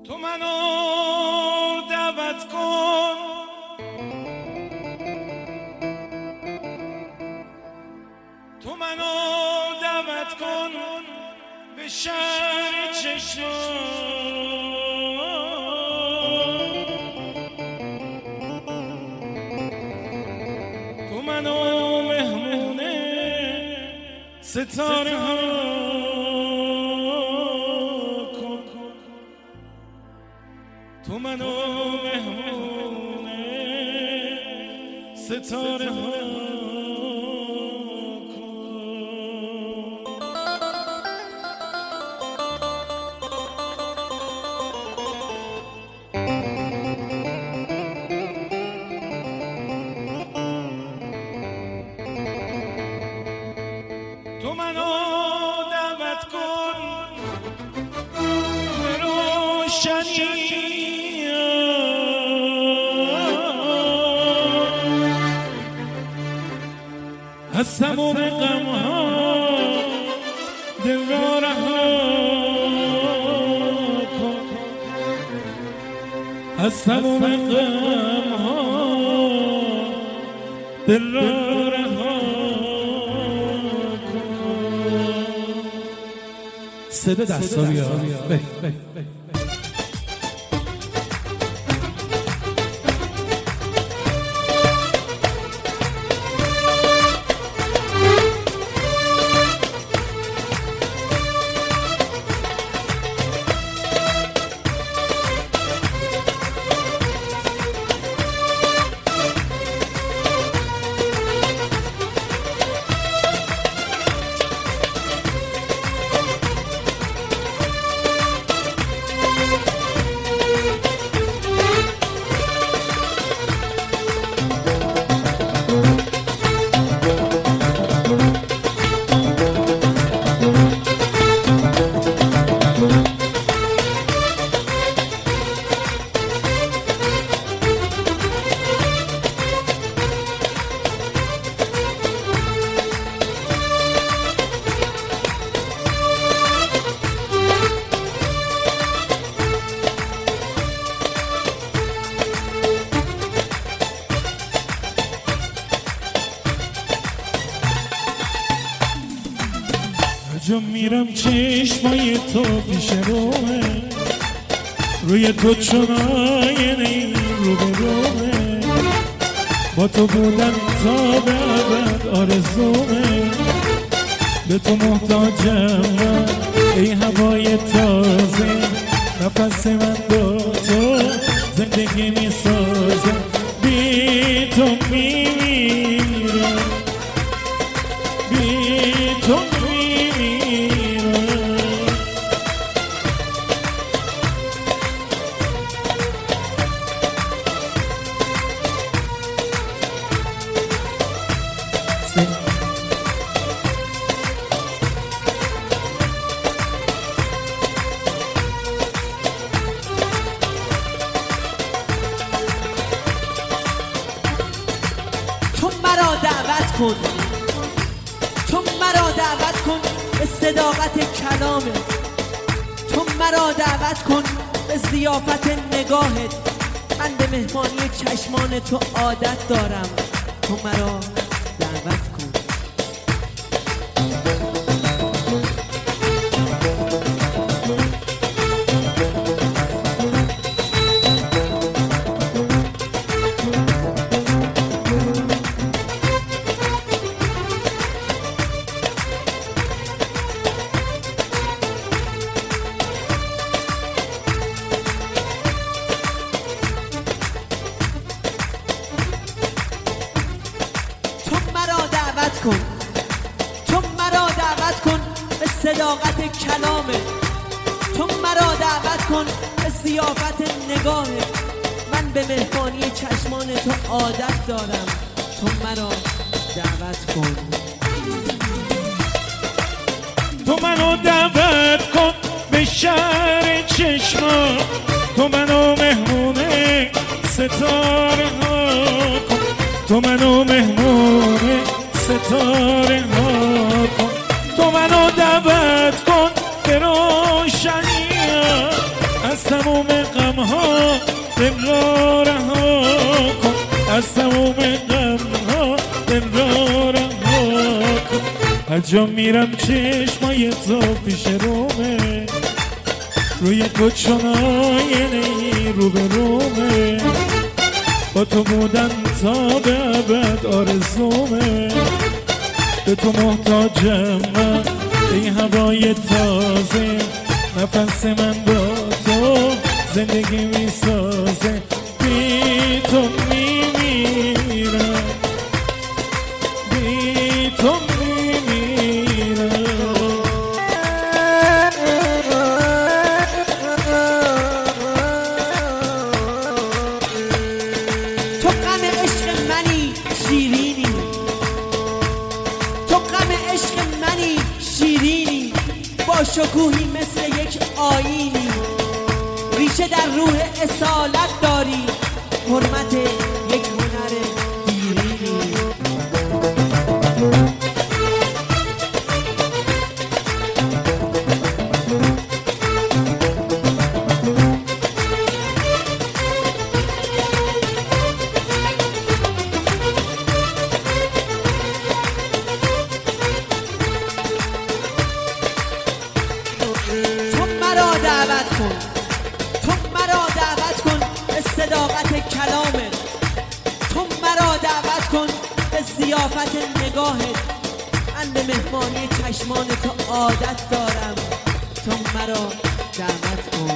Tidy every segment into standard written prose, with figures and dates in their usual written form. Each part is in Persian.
تو منو دعوت کن، تو منو دعوت کن به شهر چشم. تو منو مهمون ستاره ها کن، تو منو مهمون ستاره ها تو منو دعوت کن به روشنی از تمام غم‌ها دل را رها کن، از تمام غم‌ها دل را رها صدا دستا بیا. جا میرم چشمای تو پیش رومه، روی تو چون آینه رو به رومه، با تو بودن تا به ابد آرزومه، به تو محتاجم من ای هوای تازه، نفس من با تو زندگی میسازه، بی تو میمیرم، بی تو دعوت کن، تو مرا دعوت کن به صداقت کلامت، تو مرا دعوت کن به ضیافت نگاهت، من به مهمانی چشمان تو عادت دارم، تو مرا دعوت کن. تو مرا دعوت کن به صداقت کلامت، تو مرا دعوت کن به ضیافت نگاهت، من به مهمانی چشمان تو عادت دارم، تو مرا دعوت کن. تو منو دعوت کن به شهر چشما، تو منو مهمونه ستاره ها کن، تو منو مهمونه ستاره ها کن، تو منو دعوت کن به روشنی از تموم تموم غم ها دل را رها کن، از تموم غم ها دل را رها کن. هر جا میرم چشمای تو پیش رومه، روی کوچونای نی رو به رومه، با تو بودن تا به ابد آرزومه، به تو محتاجم من این هوای تازه، نفس من با تو زندگی میسازه، بی تو میمیرم، بی تو میمیرم. تو غم عشق منی شیرینی، تو غم عشق منی شیرینی، با شکوهی مثل یک آیینی، ریشه در روح اصالت داری، حرمت یک هنر دیرینی. تو مرا دعوت کن، تو مرا دعوت کن به صداقت کلامت، تو مرا دعوت کن به ضیافت نگاهت، من به مهمانی چشمان تو عادت دارم، تو مرا دعوت کن.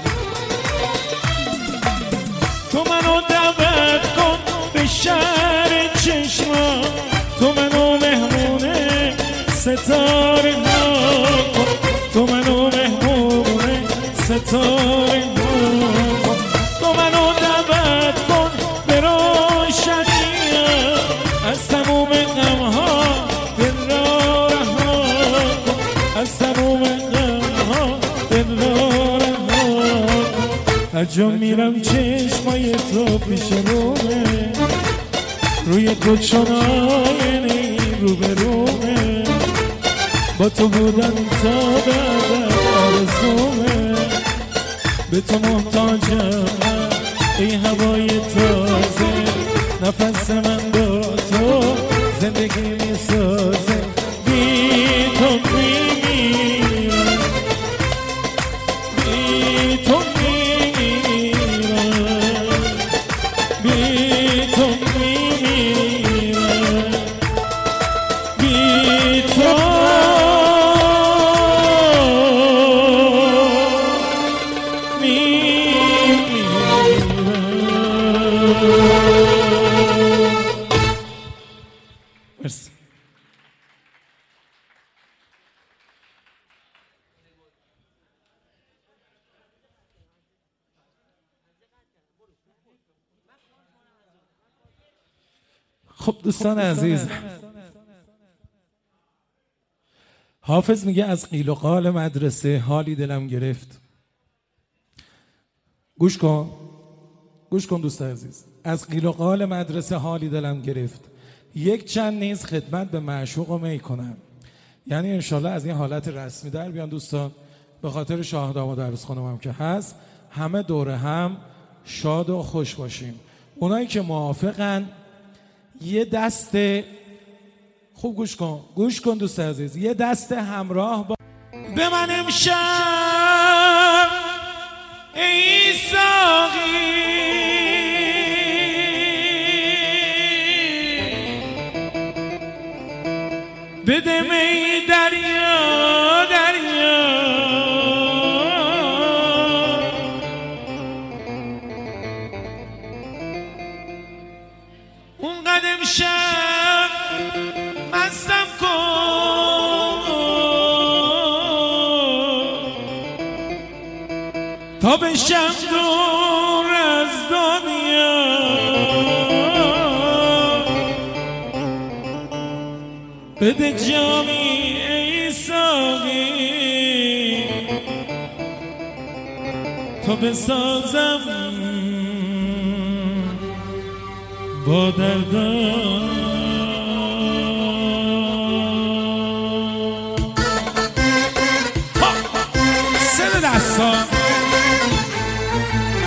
تو منو دعوت کن به شهر چشما، تو منو مهمونه ستاره ها کن، تو منو مهمونه ستاره ها کن، تو منو دعوت کن به روشنی، از تموم غم ها دل را رها کن، از تموم غم ها دل را رها کن. هر جا میرم چشمای تو پیش رومه، روی کوچونای نی رو به رومه، با تو بودن تا به ابد آرزومه، به تو محتاجم این هوای تازه، نفس من با تو زندگی میسازه، بی تو میمیرم، بی تو میمیرم، بی تو میمیرم، بی تو مرسی. خب دوستان عزیز، حافظ میگه از قیل و قال مدرسه حالی دلم گرفت. گوش کن، گوش کن دوست عزیز. از قیل و قال مدرسه حالی دلم گرفت، یک چند نیز خدمت به معشوق می کنم. یعنی انشالله از این حالت رسمی در بیان دوستان، به خاطر شاهدام و درس خانم هم که هست، همه دور هم شاد و خوش باشیم. اونایی که موافقن یه دست خوب گوش کن، گوش کن دوست عزیز، یه دست همراه با به من امشب ای ساقی، بده می دریا دریا، اون قدم شب مستم کن تا بشم دور از دنیا، بده جامی ای ساقی تا بسازم با دردم. سر دستا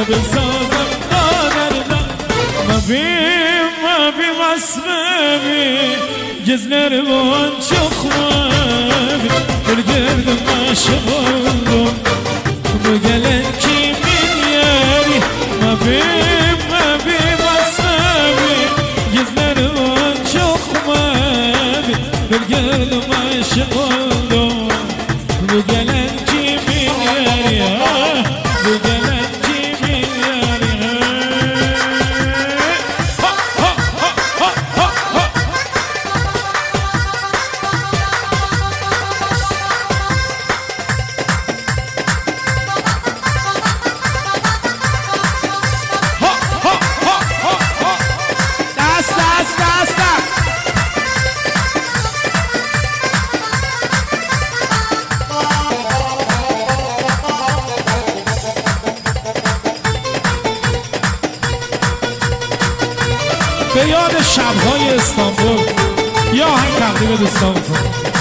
بسازم قادر ما بی وصفه gözlerim çok mavi bir gördüm aşık oldum bu gelen kimin yeri mavi masavi gözlerim çok mavi bir gördüm aşık oldum bu gelen kimin yeri bu gelen kimin yeri به یاد شب‌های استانبول یا آهنگ تقدیم دوستانتون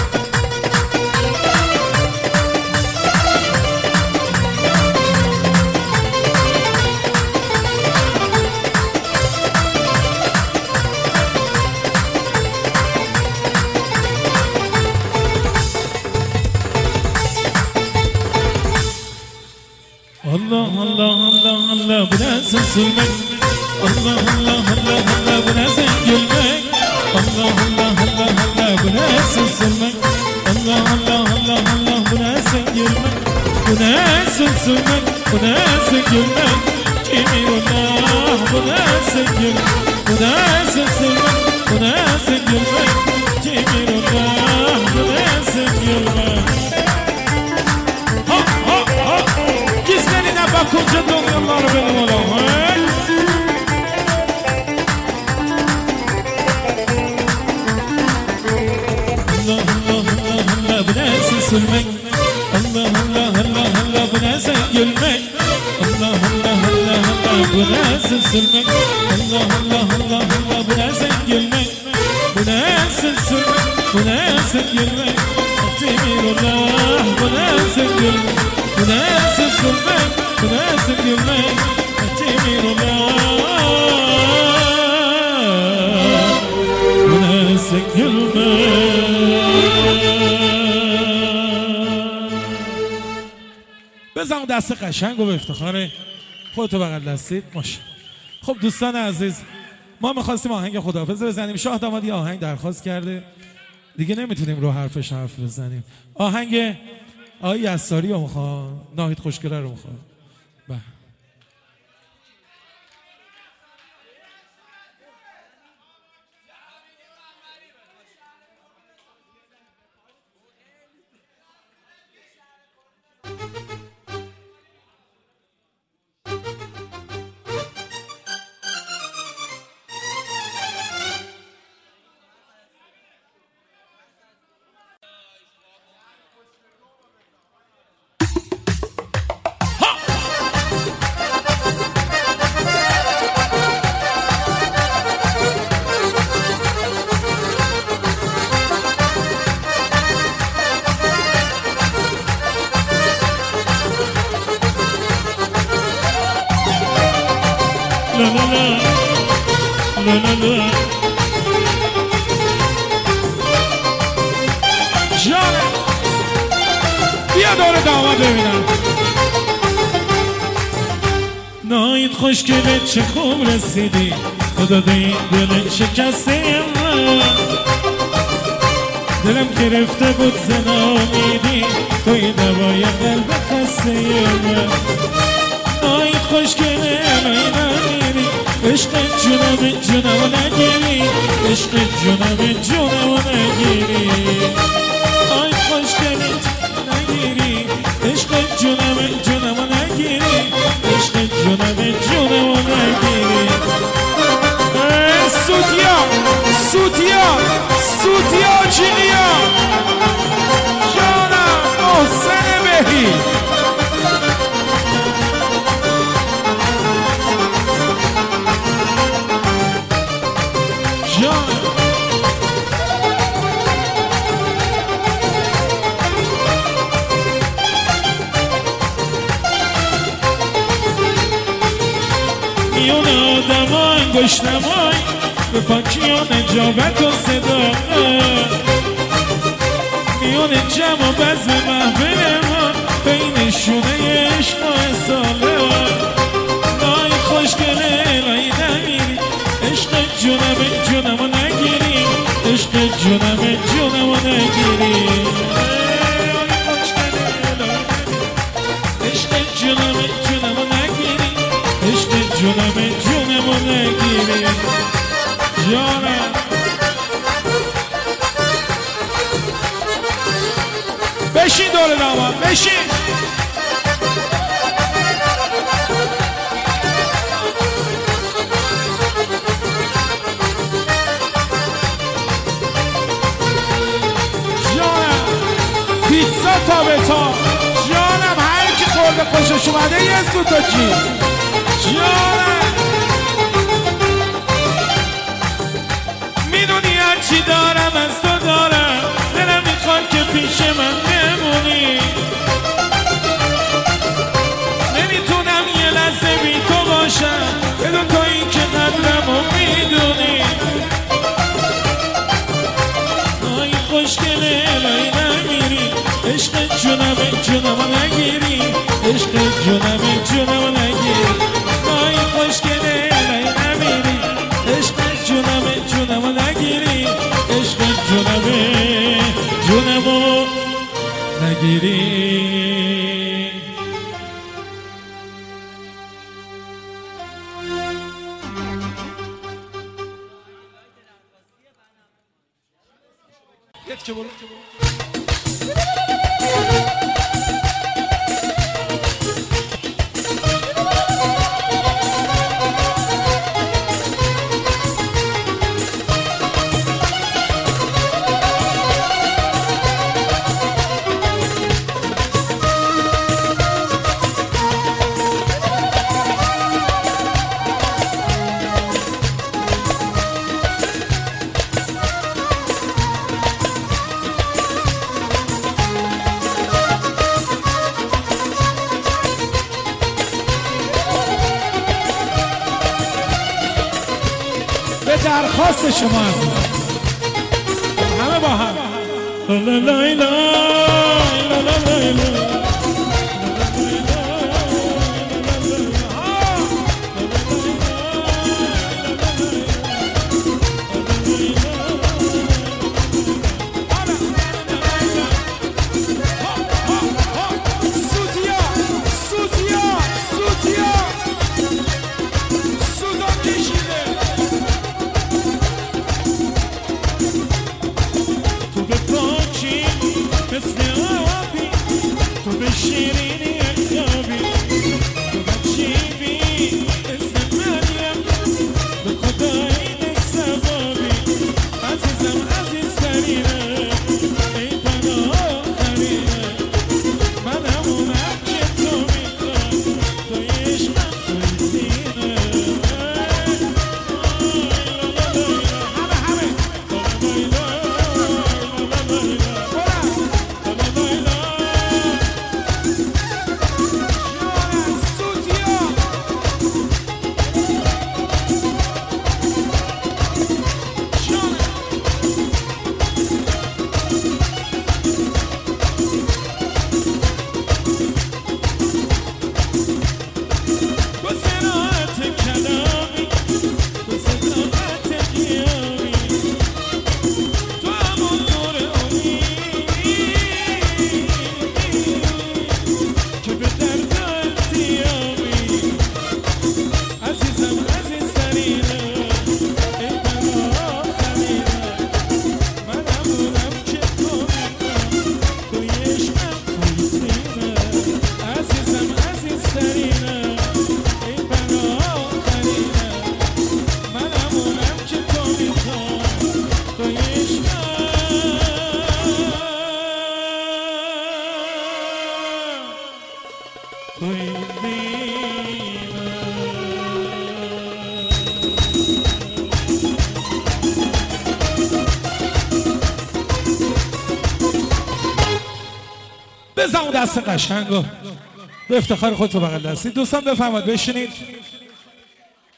Allah Allah Allah Allah bu nasıl sürmek Allah Allah Allah Allah bu nasıl gülmek Allah Allah Allah Allah bu nasıl sürmek Allah Allah Allah Allah bu nasıl gülmek bu nasıl sürmek bu nasıl gülmek Kimirullah bu nasıl gülmek bu nasıl sürmek bu nasıl gülmek Kimirullah bu nasıl gülmek Ha ha ha Gizlerine bakınca doluyorlar benim oğlum sürmek Allah Allah Allah Allah bu nasıl gülmek Allah Allah Allah Allah bu nasıl sürmek Allah Allah Allah Allah bu nasıl gülmek bu nasıl sürmek bu nasıl gülmek Demirullah bu nasıl gülmek bu nasıl sürmek bu nasıl gülmek Demirullah bu nasıl gülmek بزن دست قشنگ و به افتخار خودتو بغل دستید ماشه. خب دوستان عزیز ما میخواستیم آهنگ خداحافظ بزنیم شاه داماد یه آهنگ درخواست کرده دیگه نمیتونیم رو حرفش حرف بزنیم آهنگ آقای یساری رو میخواد ناهید خوشگله رو میخواد جانم بیا دور داماد ببینم ناید خوشگله چه خوب رسیدی خدا دید دل شکسته من دلم گرفته بود زنامیدی توی دوای قلب خسته من ناید خوشگله نمیدی عشق جونم نگیری عشق جونم نگیری آی خوشگلی نگیری عشق جونم نگیری عشق جونم نگیری سوتیا جینیا جانم محسن بهی میون آدم ها انگشت نمای به پاکی و نجابت و صدا میون جمع و بزم محفل ما بینشونه عشق و اصاله نای خوشگله لای نمیری عشق جونم نگیری عشق جونم نگیری عشق جونم نگیری عشق جونم نگیری جانم بشین دور داماد بشین جانم پیتزا تا به تا جانم هر کی خورده خوشش اومده یه سوتا چی جانم میدونی هرچی دارم از تو دارم دلم میخواد که پیش من بمونی نمیتونم یه لحظه بی تو باشم بدون تو این که قدرمو میدونی آی خوشگله لای نمیری عشق جونم نگیری عشق جونم نگیری آی خوشگله لای نمیری عشق جونم نگیری عشق جونمو نگیری درخواست شما از همه با هم لا لا لا لا لا بزن اون دست قشنگو به افتخار خودتو بغل دستی. دوستان بفرمایید بشینید.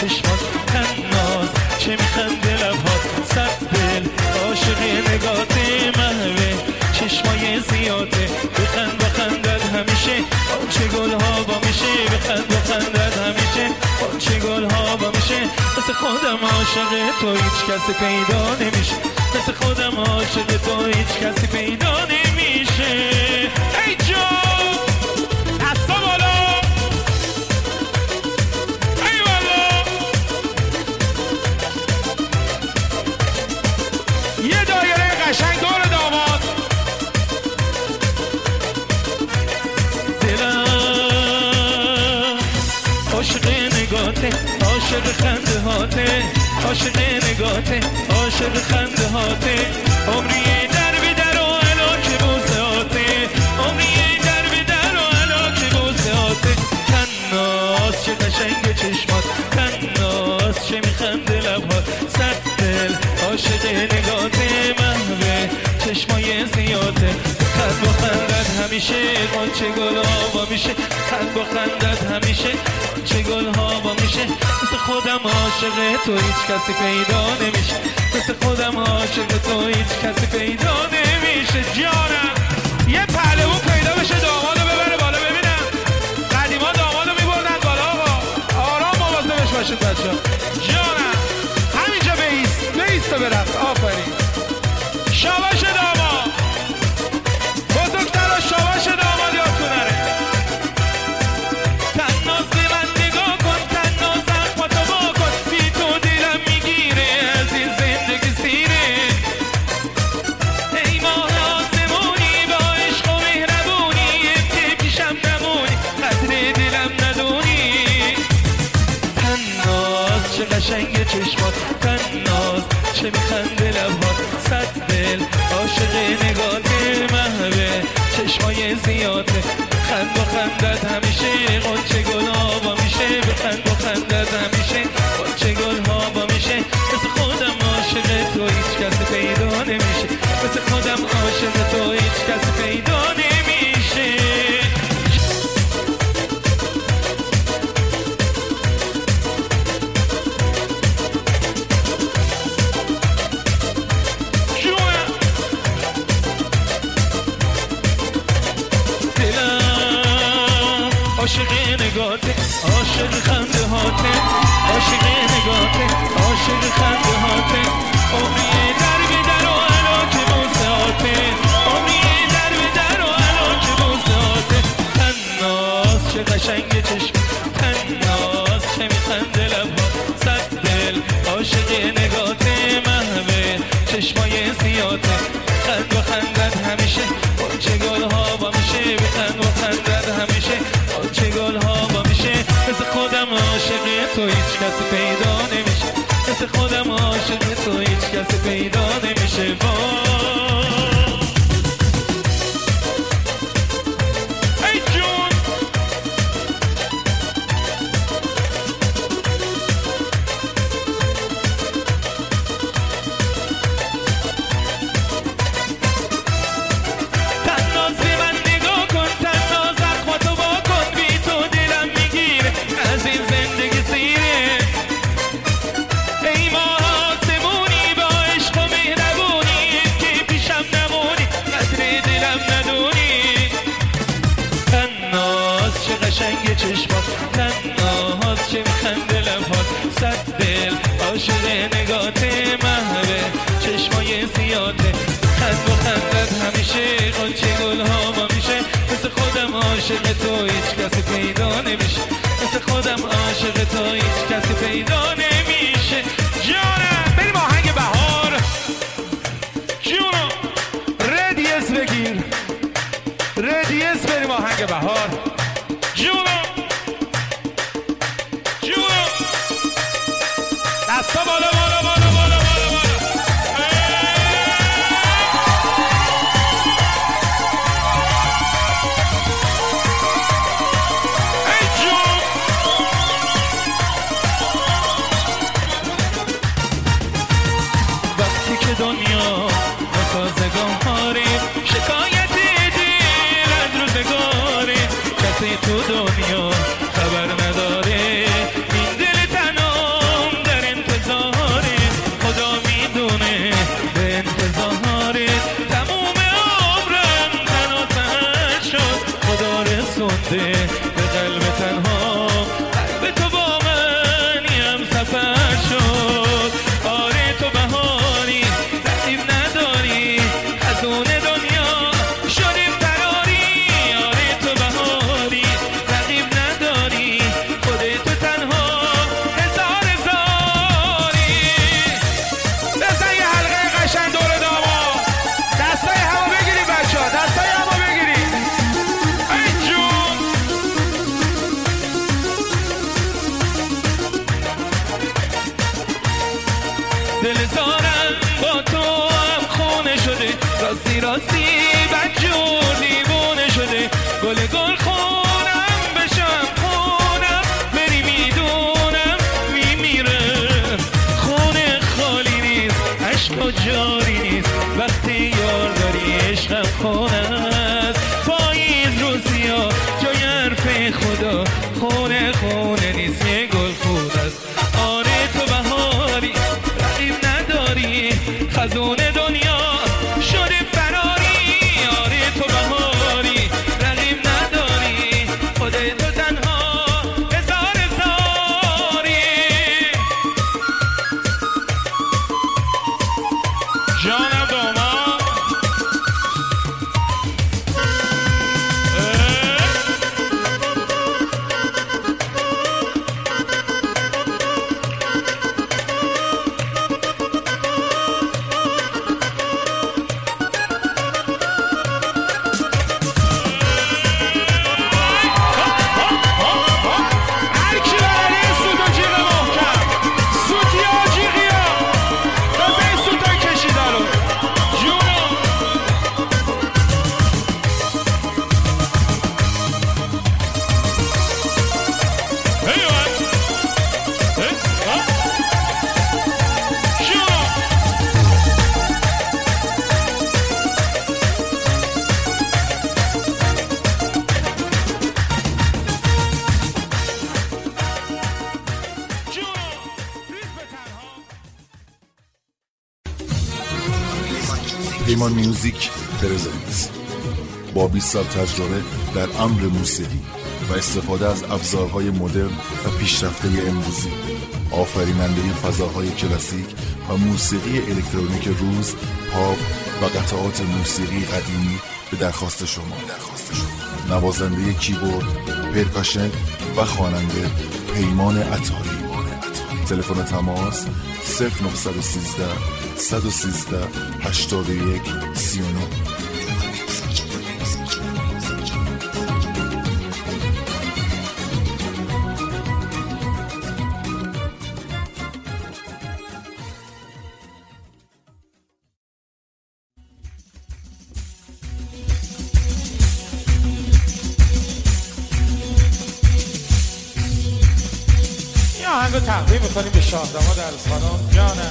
چشمات تناز چه میخنده لبات صد دل عاشق نگات محوه چشمای زیاده بخند بخندد همیشه آنچه گلها با میشه بخند بخندد همیشه آنچه گلها با میشه مثل خودم عاشق تو هیچ کسی پیدا نمیشه مثل خودم عاشق تو هیچ کسی پیدا نمیشه ای جان دستا بالا ای والا یه دایره قشنگ دور داماد دلم عاشق نگاته عاشق خنده هاته عاشق نگاته عاشق خنده هاته عمری در به در و علاک بوسهاته عمری در به در و علاک بوسهاته تناز چه قشنگ چشمات تناز چه میخنده لبهات صد دل عاشق نگاته محوه چشمای زیاده خند با خندت همیشه قنچه گلها با میشه خند با خندت همیشه قنچه گلها با میشه مثل خودم عاشق تو هیچ کسی پیدا نمیشه مثل خودم عاشق تو هیچ کسی پیدا نمیشه جانم یه پهلوون پیدا بشه دامادو ببره بالا ببینم قدیما دامادو میبردن بالا آقا آرام مواظبش باشید بچه جانم همینجا بیست تا برقص آفرین شاباش داماد بزرگتر شاباش داماد یادتون نره تناز به من نگاه کن تناز اخواتو با کن بی تو دلم میگیره از این زندگی سیره ای ماه آسمونی با عشق و مهربونی که پیشم نمونی قدر دلم ندونی تناز چه قشنگ چشمات تناز چه میخنده لبهات صد دل عاشق نگات محوه چشمای زیاده خند با خندت همیشه قنچه گلها با میشه بخند با خندت همیشه قنچه گلها با میشه مثل خودم عاشق تو هیچ کسی پیدا نمیشه مثل خودم عاشق تو هیچ کسی پیدا نمیشه عاشق نگاته عاشق خنده هاته عاشق نگاته عاشق خنده هاته عمری در به در و علاک بوسهاته عمری در به در و علاک بوسهاته تناز چه قشنگ چشم تناز چه میخنده لبها صد دل عاشق نگاته محوه چشمای زیاده خند و خندت همیشه قنچه گلها با میشه بخند و خندت همیشه قنچه گلها با میشه مثل خودم عاشق تو هیچ کسی پیدا نمیشه مثل خودم عاشق تو هیچ کسی پیدا نمیشه ای جون تناز به من نگاه کن تناز اخواتو با کن بی تو دلم میگیره از این زندگی سیره ای ماه آسمونی با عشق و مهربونی که پیشم نمونی قدر دلم ندونی تناز چه قشنگ چشمات تناز چه میخنده لبهات صد دل عاشق نگات محوه چشمای زیاده خند و خندت همیشه قنچه گلها ما میشه مثل خودم عاشق تو هیچ کسی پیدا نمیشه مثل خودم عاشق تو هیچ کسی پیدا نمیشه جانم بریم آهنگ بهار جونو ردیس بگیر ردیس بریم آهنگ بهار جونو جونو دستا بالا بالا بالا بالا بالا بالا ای جون وقتی که دنیا نسازگاری شکایت دیر از روزگاری کسی تو دنیا خبر نداره این دل تنها مونده به قلب تنها، قلب تو با منی هم سفر شد. آره تو بهاری رقیب نداری، خزون دنیا شدیم فراری. آره تو بهاری رقیب نداری، خودت تنها هزار هزاری. بزن یه حلقه قشنگ دور داما، دستای همو بگیری بچه ها، دستای همو بگیری. ای جون دل زارم با تو هم خونه شده، راستی راستی بدجور دیوونه شده. گل گل خونم بشم خونم، بری میدونم میمیرم. خونه خالی نیست، عشق و جاری نیست، وقتی یار داری عشقم خونه است. پاییز روسیا جای حرف خدا، خونه خونه نیست یه گل خود است. آره تو بهاری رقیب نداری، خزون دنیا شده فراری. آره تو بهاری رقیب نداری، خودت تو تنها هزار هزاری. جانم داما پیمان میوزیک پرزنت با 20 سال تجربه در امر موسیقی و استفاده از ابزارهای مدرن و پیشرفته امروزی، آفریننده فضاهای کلاسیک و موسیقی الکترونیک روز، پاپ و قطعات موسیقی قدیمی به درخواست شما. نوازنده کیبورد، پرکاشن و خواننده پیمان عطاری. تلفن تماس 0913 113 81 39. یه آهنگو تقدیم میکنیم به شاهداماد عروسخانم. جانم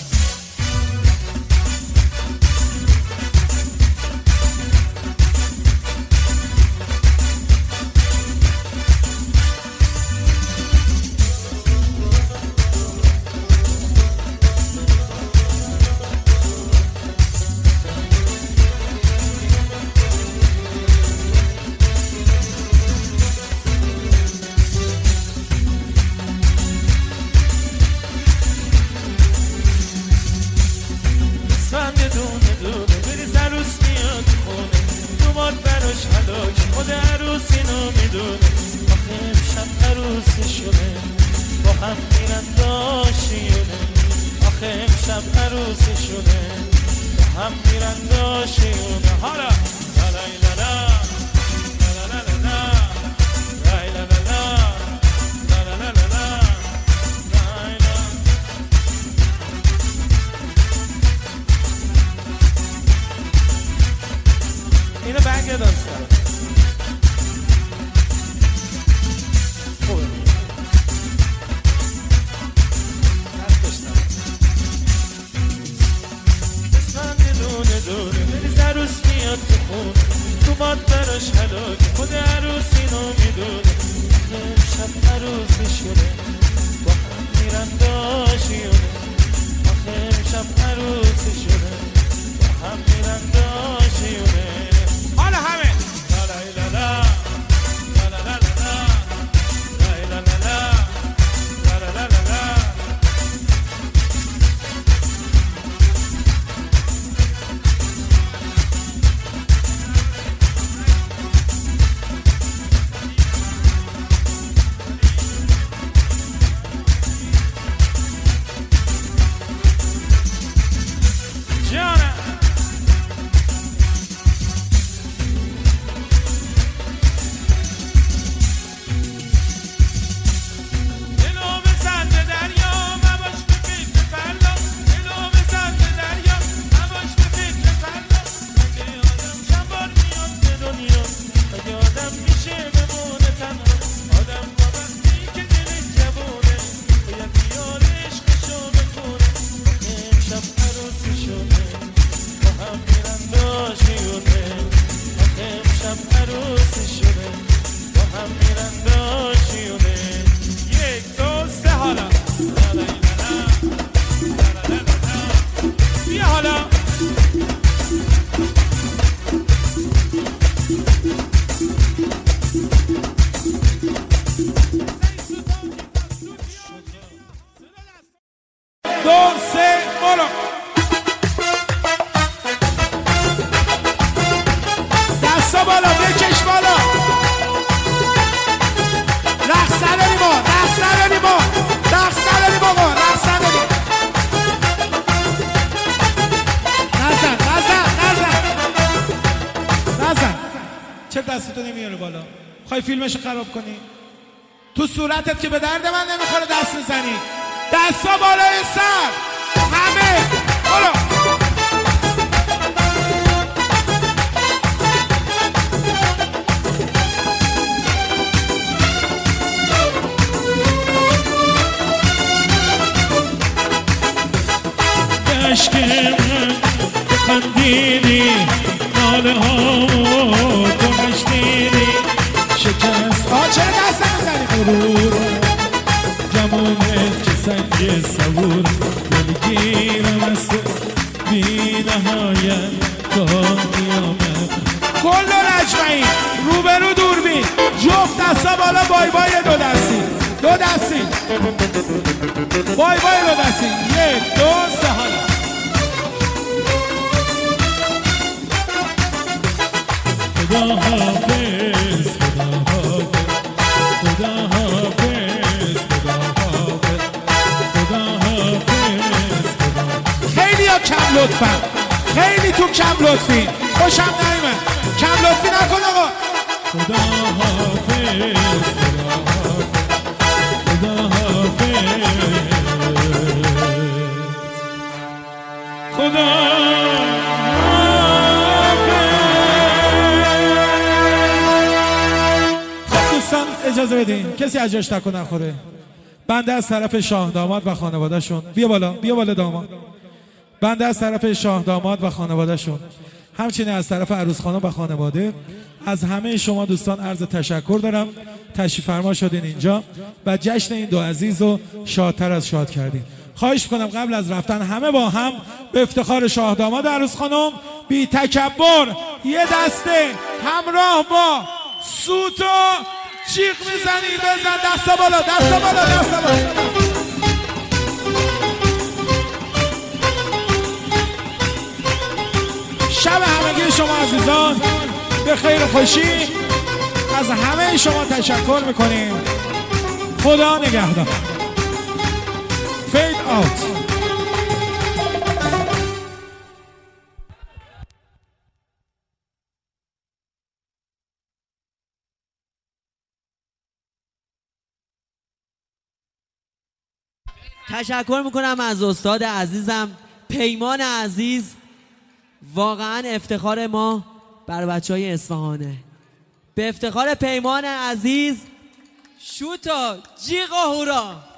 خود عروس اینو میدونه، آخه امشب عروسی شده با هم میرن داشیونه. آخه امشب عروسی شده با هم میرن داشیونه. حالا لا لا لا لا لا لا لا لا لا لا لا لا. اینو برگردان سر خوبه اسمم دونه دونه بریز عروس میاد تو خون، تو باد براش حلاکه خود عروس اینو میدونه. امشب عروسی شده با هم میرن داشیونه. آخه امشب عروسی شده با هم میرن داشیونه. حالا همه لا لا لا لا بالا بکش بالا. رقص نداریم ما، رقص نداریم ما، رقص نداریم آقا، رقص نداریم. نزن نزن نزن نزن. چه دستتو نمیاره بالا؟ خواهی فیلمشو خراب کنی؟ تو صورتت که به درد من نمیخوره دست میزنی. دستا بالای سر همه برو. عشق من خندیدی ناله ها تو هشتیدی شکست چه دست نمیزنی؟ غرور جمالت که سنگ سوور دلگیرم از تو بی نهایت تا قیامت. کل رجمعی روبرو دوربین جفت دستا بالا. بای بای دو دستی، دو دستی بای بای دو دستی. 1 2 3 حالا خدا حافظ خدا حافظ خدا حافظ خدا حافظ. خیلی ها کم لطفا، خیلی تو کم لطفی. خوشم نایمه کم لطفی نکن آقا. خدا حافظ خدا حافظ خدا اجازه بدین کسی از جاش تکون نخوره. بنده از طرف شاه داماد و خانواده‌شون، بیا بالا بیا بالا داماد. بنده از طرف شاه داماد و خانواده‌شون، همچنین از طرف عروس خانم و خانواده، از همه شما دوستان عرض تشکر دارم. تشریف فرما شدین اینجا و جشن این دو عزیز رو شادتر از شاد کردین. خواهش می‌کنم قبل از رفتن همه با هم به افتخار شاه داماد عروس خانم بی تکبر یه دسته همراه با سوت و جیغ میزنی. بزن دستا بالا دستا بالا دستا بالا. شب همگی شما عزیزان به خیر و خوشی. از همه شما تشکر میکنیم. خدا نگهدار. فید آوت. تشکر میکنم از استاد عزیزم پیمان عزیز. واقعا افتخار ما بر بچهای اصفهانه. به افتخار پیمان عزیز شوتا جیغ و هورا.